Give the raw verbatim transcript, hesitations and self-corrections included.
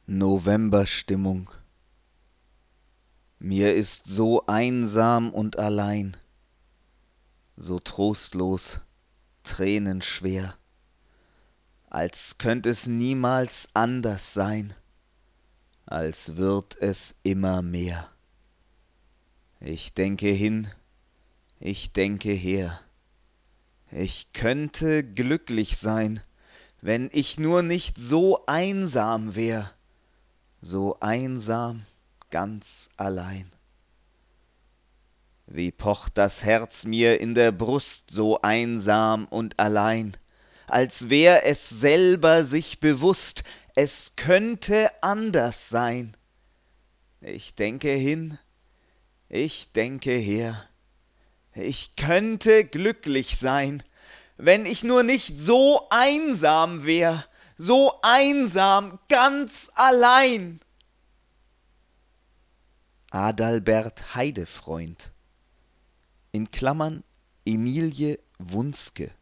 Novemberstimmung. Mir ist so einsam und allein, so trostlos, tränenschwer, als könnt es niemals anders sein, als wird es immer mehr. Ich denke hin, ich denke her, ich könnte glücklich sein, wenn ich nur nicht so einsam wär, so einsam, ganz allein. Wie pocht das Herz mir in der Brust so einsam und allein, als wär es selber sich bewusst, es könnte anders sein. Ich denke hin, ich denke her, ich könnte glücklich sein, wenn ich nur nicht so einsam wär, so einsam, ganz allein. Adalbert Heidefreund, in Klammern Emilie Wunske.